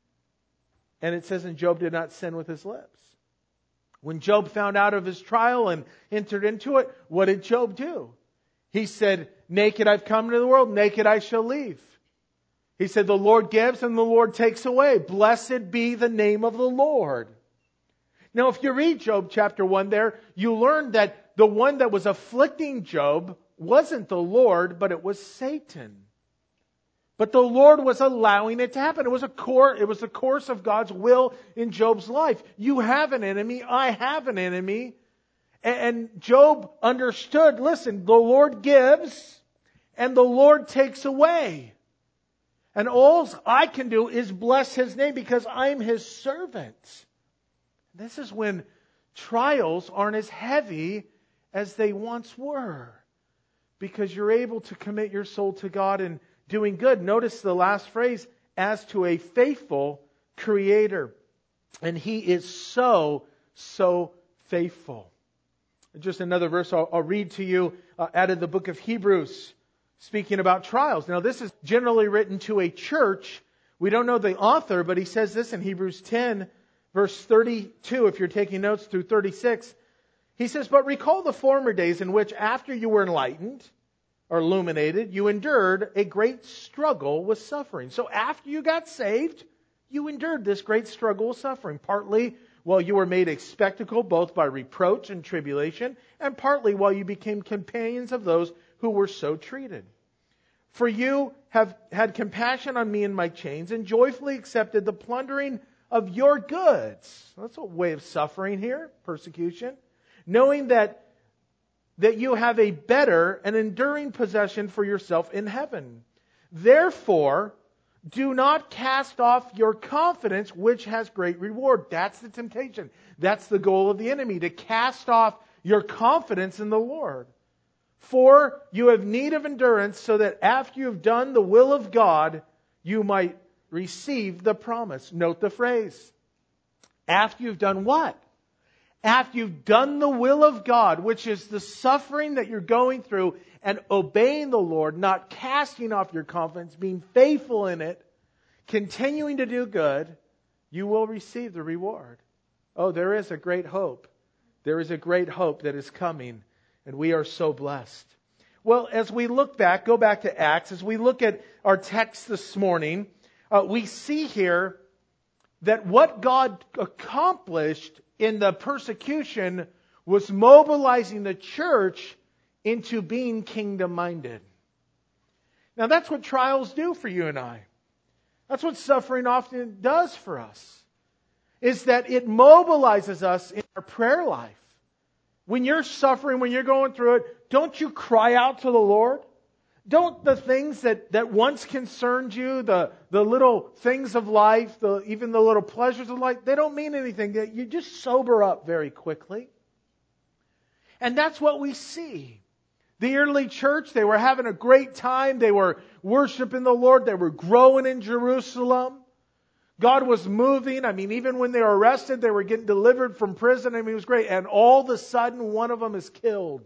And it says, and Job did not sin with his lips. When Job found out of his trial and entered into it, what did Job do? He said, naked I've come into the world, naked I shall leave. He said, the Lord gives and the Lord takes away. Blessed be the name of the Lord. Now, if you read Job chapter one there, you learn that the one that was afflicting Job wasn't the Lord, but it was Satan. But the Lord was allowing it to happen. It was a core, it was the course of God's will in Job's life. You have an enemy, I have an enemy. And Job understood, listen, the Lord gives and the Lord takes away. And all I can do is bless His name because I'm His servant. This is when trials aren't as heavy as they once were. Because you're able to commit your soul to God and doing good. Notice the last phrase, as to a faithful Creator. And He is so, so faithful. Just another verse I'll, I'll read to you uh, out of the book of Hebrews, speaking about trials. Now this is generally written to a church. We don't know the author, but he says this in Hebrews ten, verse thirty-two, if you're taking notes, through thirty-six. He says, but recall the former days in which after you were enlightened, or illuminated, you endured a great struggle with suffering. So after you got saved, you endured this great struggle with suffering. Partly while you were made a spectacle both by reproach and tribulation, and partly while you became companions of those who were so treated. For you have had compassion on me in my chains, and joyfully accepted the plundering of your goods. That's a way of suffering here, persecution. Knowing that that you have a better and enduring possession for yourself in heaven. Therefore, do not cast off your confidence, which has great reward. That's the temptation. That's the goal of the enemy, to cast off your confidence in the Lord. For you have need of endurance, so that after you have done the will of God, you might receive the promise. Note the phrase. After you've done what? After you've done the will of God, which is the suffering that you're going through, and obeying the Lord, not casting off your confidence, being faithful in it, continuing to do good, you will receive the reward. Oh, there is a great hope. There is a great hope that is coming, and we are so blessed. Well, as we look back, go back to Acts, as we look at our text this morning, uh, we see here that what God accomplished in the persecution was mobilizing the church into being kingdom-minded. Now that's what trials do for you and I. That's what suffering often does for us. Is that it mobilizes us in our prayer life. When you're suffering, when you're going through it, don't you cry out to the Lord? Don't the things that, that once concerned you, the, the little things of life, the, even the little pleasures of life, they don't mean anything. You just sober up very quickly. And that's what we see. The early church, they were having a great time. They were worshiping the Lord. They were growing in Jerusalem. God was moving. I mean, even when they were arrested, they were getting delivered from prison. I mean, it was great. And all of a sudden, one of them is killed.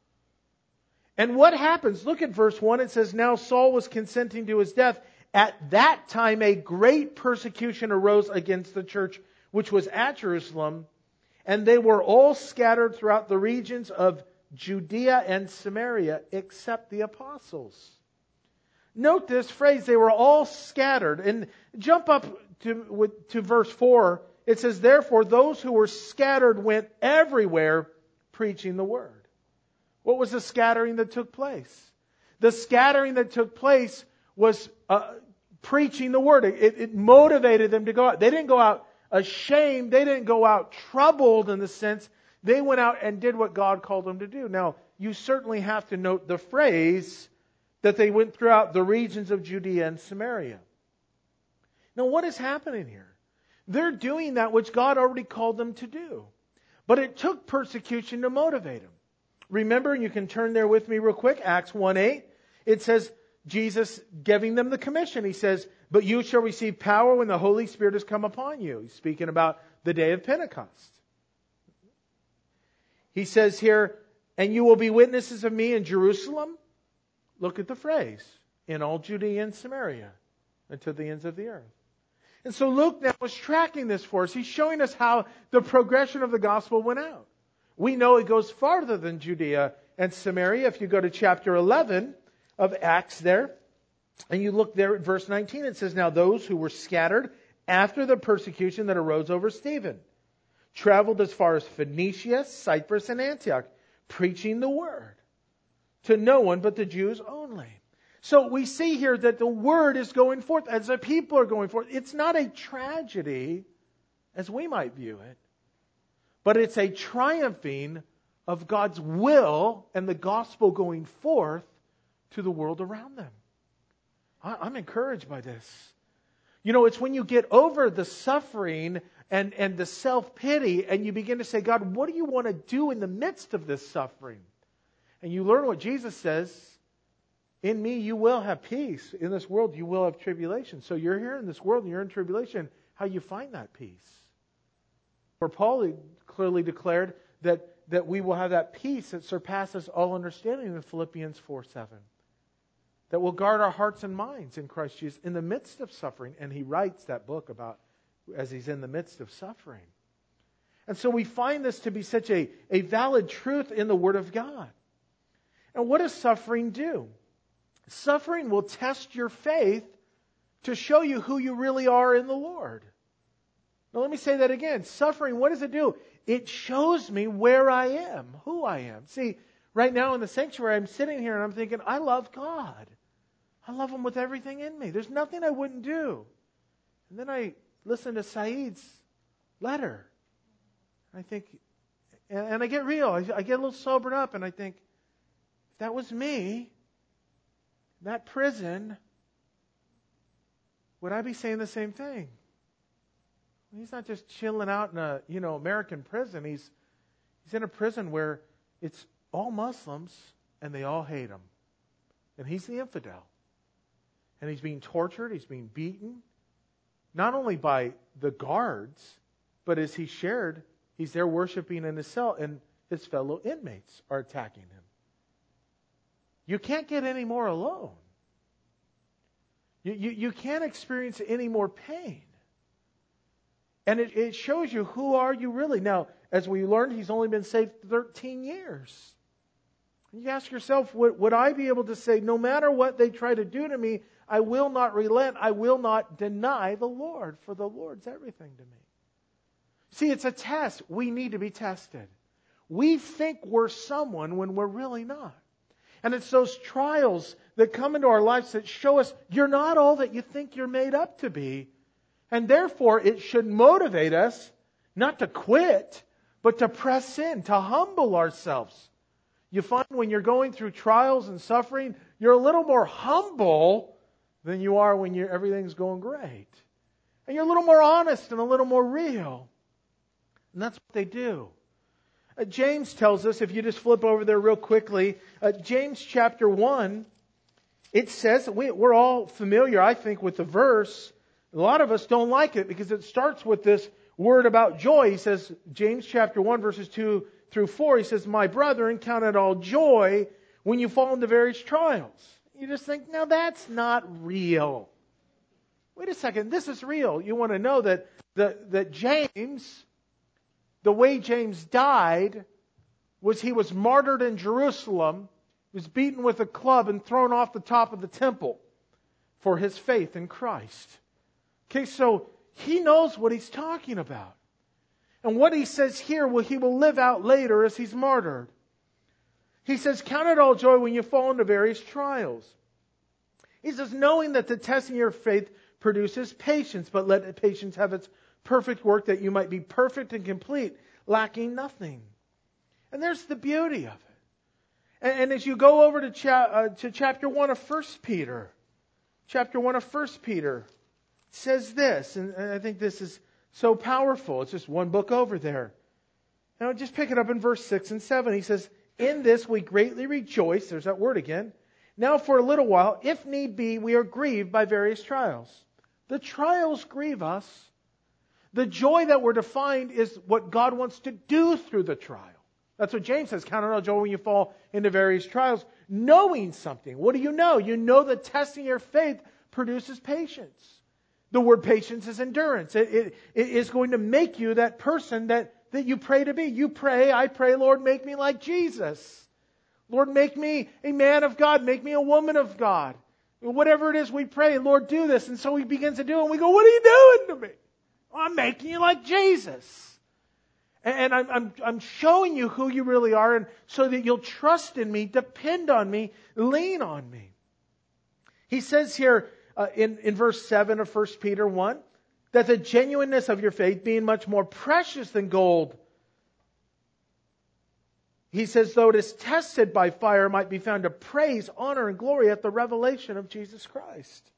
And what happens? Look at verse one. It says, now Saul was consenting to his death. At that time, a great persecution arose against the church, which was at Jerusalem. And they were all scattered throughout the regions of Judea and Samaria, except the apostles. Note this phrase, they were all scattered. And jump up to, to verse four It says, therefore, those who were scattered went everywhere preaching the word. What was the scattering that took place? The scattering that took place was uh, preaching the word. It, it motivated them to go out. They didn't go out ashamed. They didn't go out troubled in the sense. They went out and did what God called them to do. Now, you certainly have to note the phrase that they went throughout the regions of Judea and Samaria. Now, what is happening here? They're doing that which God already called them to do. But it took persecution to motivate them. Remember, and you can turn there with me real quick, Acts one eight. It says, Jesus giving them the commission. He says, but you shall receive power when the Holy Spirit has come upon you. He's speaking about the day of Pentecost. He says here, and you will be witnesses of me in Jerusalem. Look at the phrase, in all Judea and Samaria, and to the ends of the earth. And so Luke now is tracking this for us. He's showing us how the progression of the gospel went out. We know it goes farther than Judea and Samaria. If you go to chapter eleven of Acts there, and you look there at verse nineteen, it says, now those who were scattered after the persecution that arose over Stephen traveled as far as Phoenicia, Cyprus, and Antioch, preaching the word to no one but the Jews only. So we see here that the word is going forth as the people are going forth. It's not a tragedy as we might view it, but it's a triumphing of God's will and the gospel going forth to the world around them. I'm encouraged by this. You know, it's when you get over the suffering and, and the self-pity and you begin to say, God, what do you want to do in the midst of this suffering? And you learn what Jesus says, in me you will have peace. In this world you will have tribulation. So you're here in this world and you're in tribulation. How you find that peace? For Paul clearly declared that, that we will have that peace that surpasses all understanding in Philippians four seven. That will guard our hearts and minds in Christ Jesus in the midst of suffering. And he writes that book about as he's in the midst of suffering. And so we find this to be such a, a valid truth in the Word of God. And what does suffering do? Suffering will test your faith to show you who you really are in the Lord. Now let me say that again. Suffering, what does it do? It shows me where I am, who I am. See, right now in the sanctuary, I'm sitting here and I'm thinking, I love God. I love Him with everything in me. There's nothing I wouldn't do. And then I listen to Saeed's letter. I think, and I get real. I get a little sobered up and I think, if that was me, that prison, would I be saying the same thing? He's not just chilling out in a, you know, American prison. He's he's in a prison where it's all Muslims and they all hate him. And he's the infidel. And he's being tortured, he's being beaten, not only by the guards, but as he shared, he's there worshiping in his cell and his fellow inmates are attacking him. You can't get any more alone. You, you, you can't experience any more pain. And it, it shows you who are you really. Now, as we learned, he's only been saved thirteen years. You ask yourself, would, would I be able to say, no matter what they try to do to me, I will not relent, I will not deny the Lord, for the Lord's everything to me. See, it's a test. We need to be tested. We think we're someone when we're really not. And it's those trials that come into our lives that show us you're not all that you think you're made up to be. And therefore, it should motivate us not to quit, but to press in, to humble ourselves. You find when you're going through trials and suffering, you're a little more humble than you are when you're, everything's going great. And you're a little more honest and a little more real. And that's what they do. Uh, James tells us, if you just flip over there real quickly, uh, James chapter one, it says, we, we're all familiar, I think, with the verse. A lot of us don't like it because it starts with this word about joy. He says, James chapter one, verses two through four, he says, my brethren, count it all joy when you fall into various trials. You just think, now that's not real. Wait a second, this is real. You want to know that, that, that James, the way James died was he was martyred in Jerusalem, was beaten with a club and thrown off the top of the temple for his faith in Christ. Okay, so he knows what he's talking about. And what he says here, well, he will live out later as he's martyred. He says, count it all joy when you fall into various trials. He says, knowing that the testing of your faith produces patience, but let patience have its perfect work, that you might be perfect and complete, lacking nothing. And there's the beauty of it. And, and as you go over to, cha- uh, to chapter one of First Peter, chapter one of First Peter says this, and, and I think this is so powerful. It's just one book over there. Now just pick it up in verse six and seven. He says, in this we greatly rejoice. There's that word again. Now for a little while, if need be, we are grieved by various trials. The trials grieve us. The joy that we're to find is what God wants to do through the trial. That's what James says, count it all joy when you fall into various trials. Knowing something. What do you know? You know that testing your faith produces patience. The word patience is endurance. It, it, it is going to make you that person that, that you pray to be. You pray, I pray, Lord, make me like Jesus. Lord, make me a man of God. Make me a woman of God. Whatever it is we pray, Lord, do this. And so he begins to do it. And we go, what are you doing to me? Well, I'm making you like Jesus. And I'm, I'm, I'm showing you who you really are, and so that you'll trust in me, depend on me, lean on me. He says here uh, in, in verse seven of First Peter one, that the genuineness of your faith, being much more precious than gold, he says, though it is tested by fire, might be found to praise, honor, and glory at the revelation of Jesus Christ.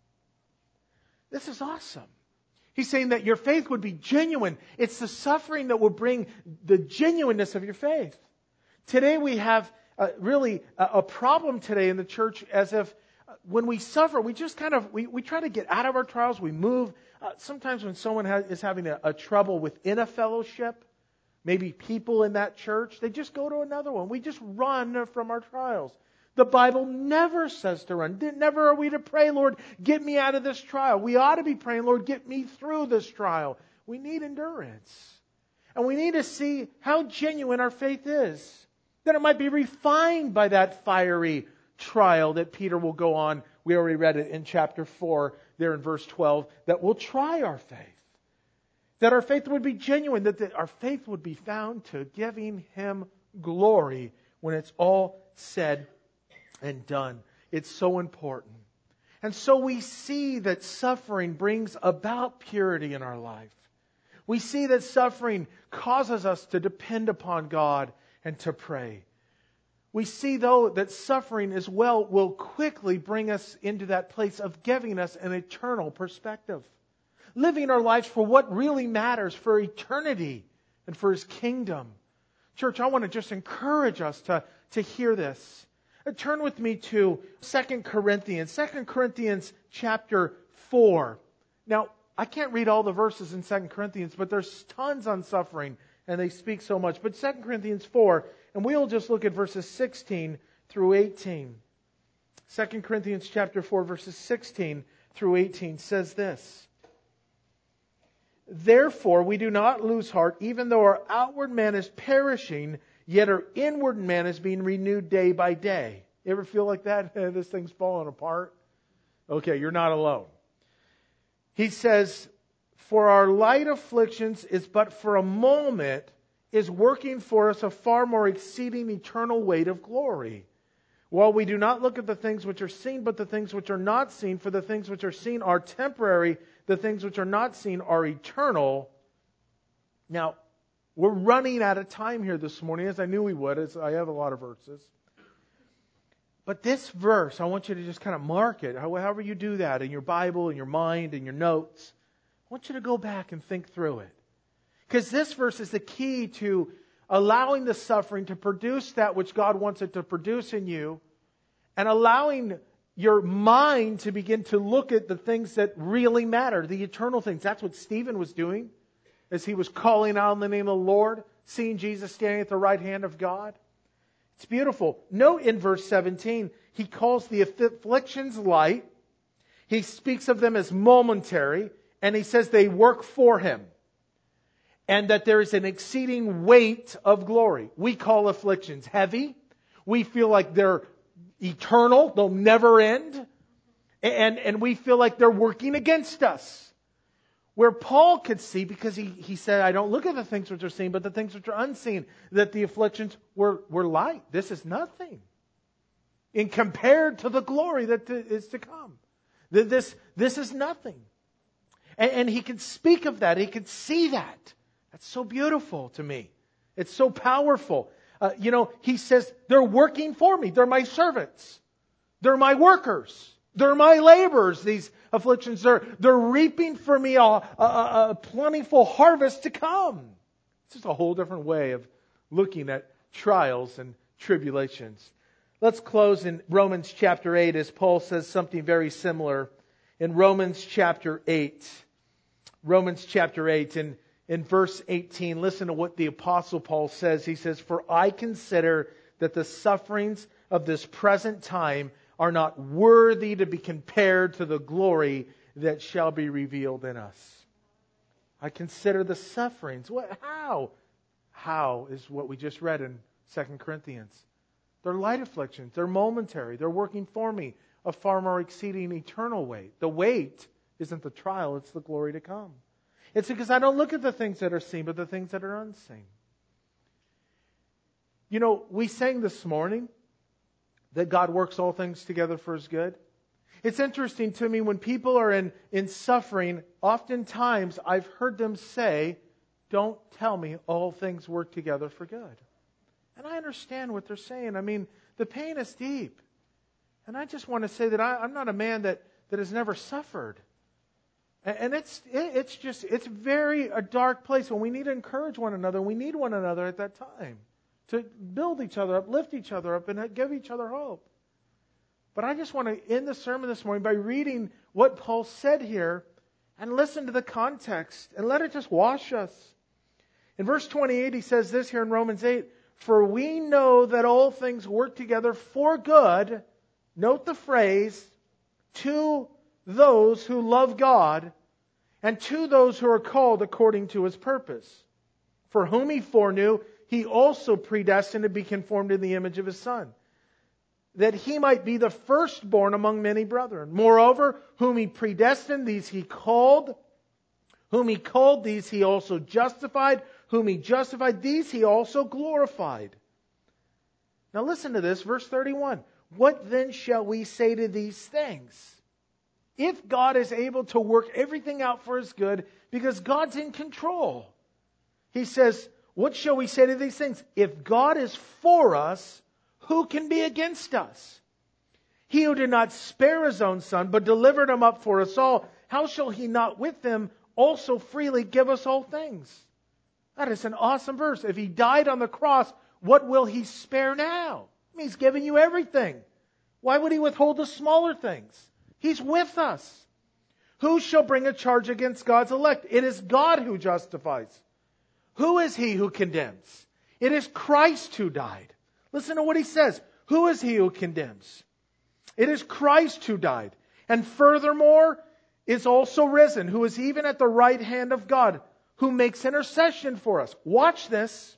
This is awesome. He's saying that your faith would be genuine. It's the suffering that will bring the genuineness of your faith. Today we have uh, really a, a problem today in the church, as if uh, when we suffer, we just kind of, we, we try to get out of our trials, we move. Uh, sometimes when someone has, is having a, a trouble within a fellowship, maybe people in that church, they just go to another one. We just run from our trials. The Bible never says to run. Never are we to pray, Lord, get me out of this trial. We ought to be praying, Lord, get me through this trial. We need endurance. And we need to see how genuine our faith is. That it might be refined by that fiery trial that Peter will go on. We already read it in chapter four, there in verse twelve, that will try our faith. That our faith would be genuine, that the, our faith would be found to giving Him glory when it's all said and done. It's so important. And so we see that suffering brings about purity in our life. We see that suffering causes us to depend upon God and to pray. We see, though, that suffering as well will quickly bring us into that place of giving us an eternal perspective. Living our lives for what really matters, for eternity and for His kingdom. Church, I want to just encourage us to, to hear this. Turn with me to Second Corinthians. Second Corinthians chapter four. Now, I can't read all the verses in Second Corinthians, but there's tons on suffering, and they speak so much. But Second Corinthians four, and we'll just look at verses sixteen through eighteen. Second Corinthians chapter four, verses sixteen through eighteen says this. Therefore, we do not lose heart, even though our outward man is perishing, yet our inward man is being renewed day by day. You ever feel like that? This thing's falling apart? Okay, you're not alone. He says, for our light afflictions is but for a moment, is working for us a far more exceeding eternal weight of glory. While we do not look at the things which are seen, but the things which are not seen, for the things which are seen are temporary, the things which are not seen are eternal. Now, we're running out of time here this morning, as I knew we would, as I have a lot of verses. But this verse, I want you to just kind of mark it, however you do that, in your Bible, in your mind, in your notes. I want you to go back and think through it. Because this verse is the key to allowing the suffering to produce that which God wants it to produce in you, and allowing your mind to begin to look at the things that really matter, the eternal things. That's what Stephen was doing as he was calling out in the name of the Lord, seeing Jesus standing at the right hand of God. It's beautiful. Note in verse seventeen, he calls the afflictions light. He speaks of them as momentary, and he says they work for him. And that there is an exceeding weight of glory. We call afflictions heavy. We feel like they're eternal. They'll never end. And, and we feel like they're working against us. Where Paul could see, because he, he said, I don't look at the things which are seen, but the things which are unseen, that the afflictions were, were light. This is nothing in compared to the glory that is to come. This, this is nothing. And, and he could speak of that. He could see that. That's so beautiful to me. It's so powerful. Uh, you know, he says, they're working for me. They're my servants. They're my workers. They're my laborers, these afflictions. They're, they're reaping for me a, a, a plentiful harvest to come. It's just a whole different way of looking at trials and tribulations. Let's close in Romans chapter eight as Paul says something very similar. In Romans chapter eight. Romans chapter eight and in verse eighteen, listen to what the Apostle Paul says. He says, for I consider that the sufferings of this present time are not worthy to be compared to the glory that shall be revealed in us. I consider the sufferings. What? How? How is what we just read in Second Corinthians. They're light afflictions. They're momentary. They're working for me a far more exceeding eternal weight. The weight isn't the trial, it's the glory to come. It's because I don't look at the things that are seen, but the things that are unseen. You know, we sang this morning that God works all things together for His good. It's interesting to me when people are in, in suffering, oftentimes I've heard them say, don't tell me all things work together for good. And I understand what they're saying. I mean, the pain is deep. And I just want to say that I, I'm not a man that, that has never suffered. And, and it's it, it's just, it's very a dark place. And we need to encourage one another. We need one another at that time. To build each other up, lift each other up, and give each other hope. But I just want to end the sermon this morning by reading what Paul said here and listen to the context and let it just wash us. In verse twenty-eight, he says this here in Romans eight, for we know that all things work together for good, note the phrase, to those who love God and to those who are called according to His purpose. For whom He foreknew, He also predestined to be conformed in the image of His Son, that He might be the firstborn among many brethren. Moreover, whom He predestined, these He called. Whom He called, these He also justified. Whom He justified, these He also glorified. Now listen to this, verse thirty-one. What then shall we say to these things? If God is able to work everything out for His good, because God's in control. He says, what shall we say to these things? If God is for us, who can be against us? He who did not spare His own Son, but delivered Him up for us all, how shall He not with Him also freely give us all things? That is an awesome verse. If He died on the cross, what will He spare now? He's given you everything. Why would He withhold the smaller things? He's with us. Who shall bring a charge against God's elect? It is God who justifies. Who is he who condemns? It is Christ who died. Listen to what he says. Who is he who condemns? It is Christ who died. And furthermore, is also risen, who is even at the right hand of God, who makes intercession for us. Watch this.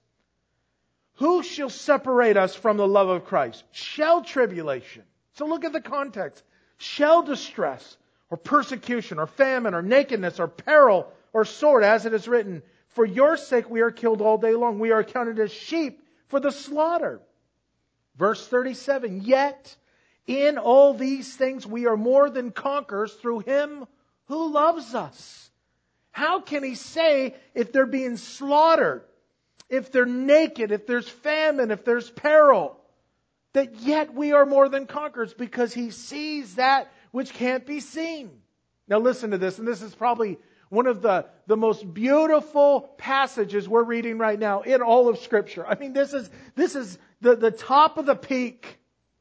Who shall separate us from the love of Christ? Shall tribulation. So look at the context. Shall distress, or persecution, or famine, or nakedness, or peril, or sword, as it is written, for your sake we are killed all day long. We are counted as sheep for the slaughter. Verse thirty-seven, yet in all these things we are more than conquerors through Him who loves us. How can he say if they're being slaughtered, if they're naked, if there's famine, if there's peril, that yet we are more than conquerors? Because he sees that which can't be seen. Now listen to this, and this is probably one of the, the most beautiful passages we're reading right now in all of Scripture. I mean, this is, this is the, the top of the peak.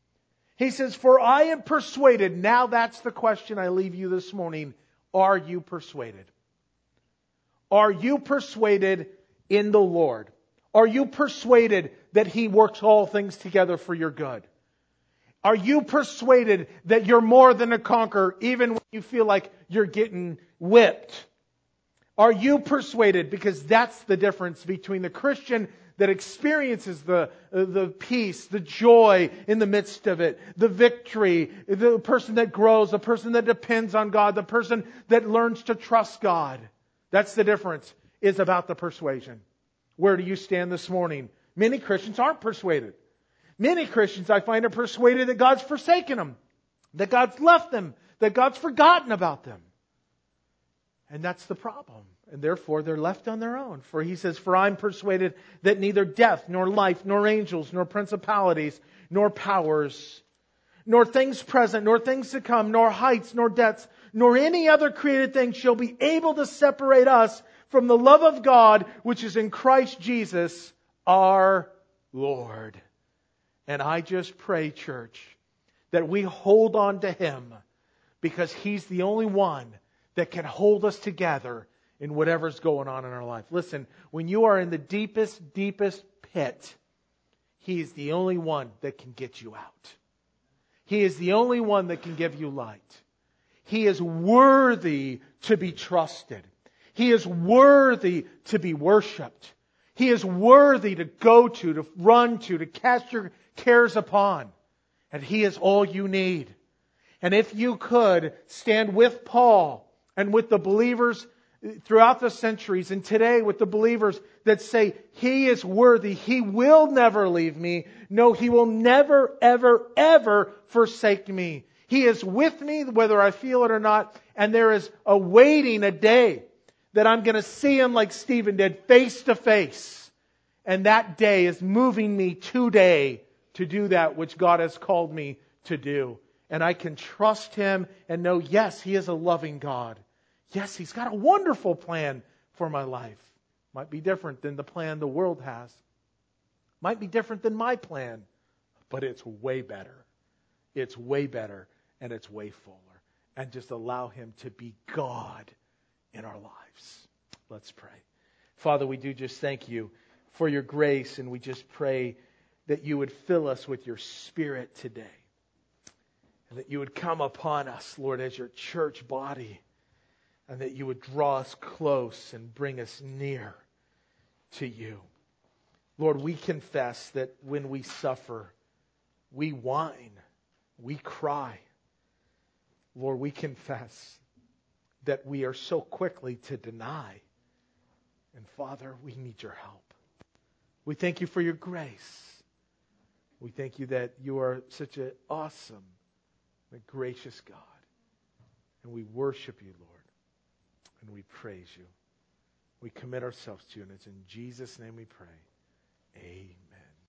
He says, for I am persuaded. Now that's the question I leave you this morning. Are you persuaded? Are you persuaded in the Lord? Are you persuaded that He works all things together for your good? Are you persuaded that you're more than a conqueror even when you feel like you're getting whipped? Are you persuaded? Because that's the difference between the Christian that experiences the, the peace, the joy in the midst of it, the victory, the person that grows, the person that depends on God, the person that learns to trust God. That's the difference, is about the persuasion. Where do you stand this morning? Many Christians aren't persuaded. Many Christians, I find, are persuaded that God's forsaken them, that God's left them, that God's forgotten about them. And that's the problem. And therefore, they're left on their own. For he says, for I'm persuaded that neither death, nor life, nor angels, nor principalities, nor powers, nor things present, nor things to come, nor heights, nor depths, nor any other created thing shall be able to separate us from the love of God, which is in Christ Jesus, our Lord. And I just pray, church, that we hold on to Him, because He's the only one that can hold us together in whatever's going on in our life. Listen, when you are in the deepest, deepest pit, He is the only one that can get you out. He is the only one that can give you light. He is worthy to be trusted. He is worthy to be worshipped. He is worthy to go to, to run to, to cast your cares upon. And He is all you need. And if you could stand with Paul and with the believers throughout the centuries, and today with the believers that say, He is worthy, He will never leave me. No, He will never, ever, ever forsake me. He is with me whether I feel it or not. And there is awaiting a day that I'm going to see Him like Stephen did, face to face. And that day is moving me today to do that which God has called me to do. And I can trust Him and know, yes, He is a loving God. Yes, He's got a wonderful plan for my life. Might be different than the plan the world has. Might be different than my plan. But it's way better. It's way better. And it's way fuller. And just allow Him to be God in our lives. Let's pray. Father, we do just thank You for Your grace. And we just pray that You would fill us with Your Spirit today. And that You would come upon us, Lord, as Your church body. And that You would draw us close and bring us near to You. Lord, we confess that when we suffer, we whine, we cry. Lord, we confess that we are so quickly to deny. And Father, we need Your help. We thank You for Your grace. We thank You that You are such an awesome and gracious God. And we worship You, Lord. And we praise You. We commit ourselves to You. And it's in Jesus' name we pray. Amen.